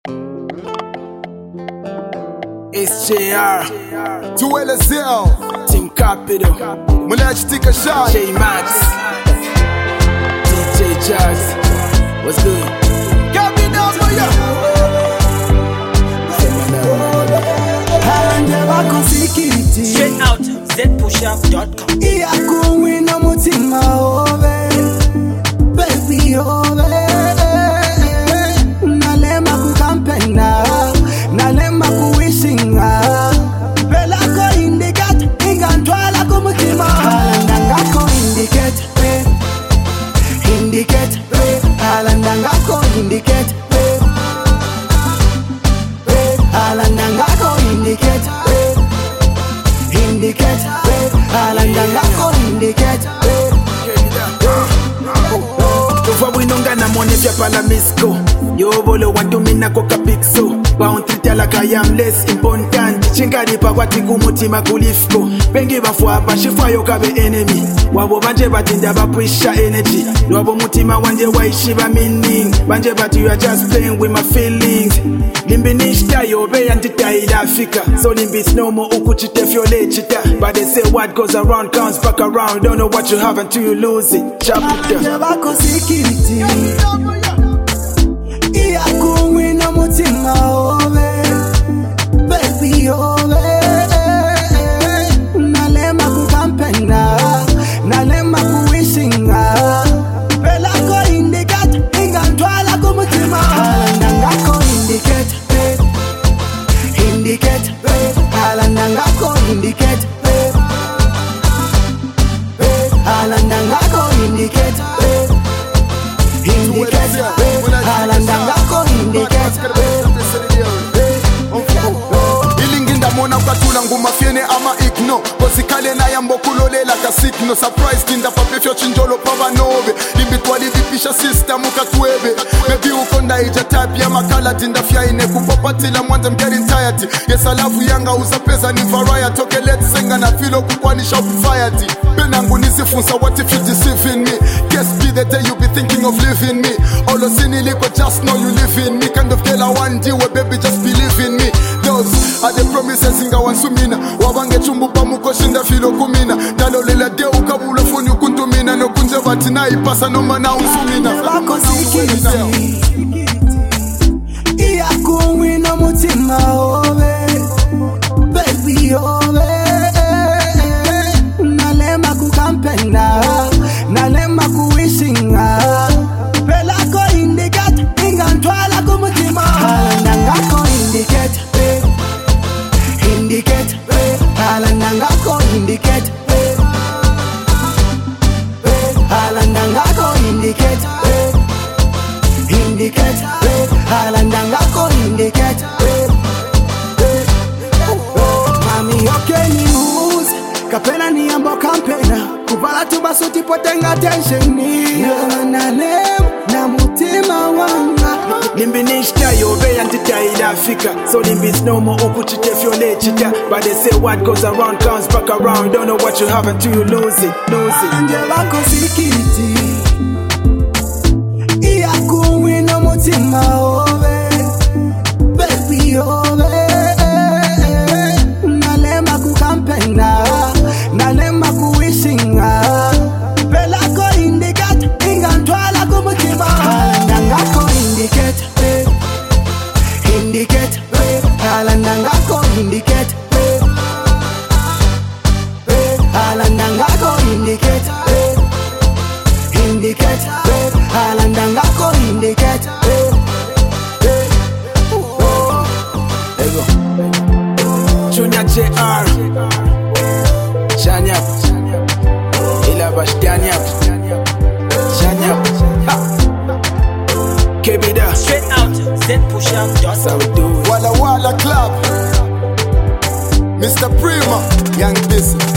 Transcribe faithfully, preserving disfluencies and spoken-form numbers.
S J R two L S L Team Capital Mulachi Tika Shot J Max D J Jazz. What's good? Capital Moya Straight out z push up dot com. Iyakuwina mutima ove baby ove nalema kukampena nalema kuwishinga bela ko indicate ingantwala kumutima alandangako indicate indicate alandangako indicate alandangako indicate indicate alandangako indicate Tuva winongana mone vya pala misko Yo bolo wantu mina koka pixo Bounty tala ka I am less important Chingari pa wati kumutima kulifko Bengi bafwa bashifwa yo kabe enemy Wabo banje batinda bapwisha energy Wabo mutima wanje waishiba meaning Banje bati you are just playing with my feelings Limbi nishta yo be antita ilafika So limbi snomo ukuchite fyole chita But they say what goes around comes back around Don't know what you have until you lose it Chop it down bako security Iyakuwina mutima ove baby ove nalema kukampena nalema kuwishinga bela ko indicate ingantwala kumutima alandangako indicate indicate alandangako indicate alandangako indicate indicate alandangako indicate ilinginda mona ukatula ngumafyene ama igno Kosikale na yambo kulolela kasikno Surprise kinda papefyo chinjolo pava nove Limbi twali vipisha system ukatwebe Maybe ukonda ija type ya makala Tinda fya ine kupopatila mwanda I'm getting tired Yes alafu yanga uza pesa ni variety Okay let's sing na filo kukwanisha ufifiety Benangu nisifunsa what if you deceiving me Guess be the day you be thinking of leaving me Olo sini liko just know you live in me Kind of girl I want you where baby just believe in me Those are the promises inga wansumina Wabange chumbu pamuko shinda filo kumina Dalo lela de ukabula funi ukuntumina No kunje bati na ipasa no mana unsumina bako security Iyakuwina mutima ove baby ove nalema kukampena nalema kuwishinga bela ko indicate ingantwala kumutima alandangako indicate indicate alandangako indicate alandangako indicate indicate alandangako indicate mami okay ni news kapena ni ambo kampena kuvala tuba suti potenga tension ni na nem na mutima wanga Limbi nishta yo be antita ilafika So limbi snomo ukuchite fyole chita But they say what goes around comes back around Don't know what you have until you lose it, lose it anje bako security Iyakuwina mutima ove baby ove nalema kukampena nalema kuwishinga bela ko indicate ingantwala kumutima alandangako indicate indicate alandangako indicate alandangako indicate indicate alandangako indicate Ego Junior J R Shanyap Ilabash Danyap Shanyap Kebida Straight out z push up dot That's how com. we do it Walla Walla Club Mister Prima Young Busy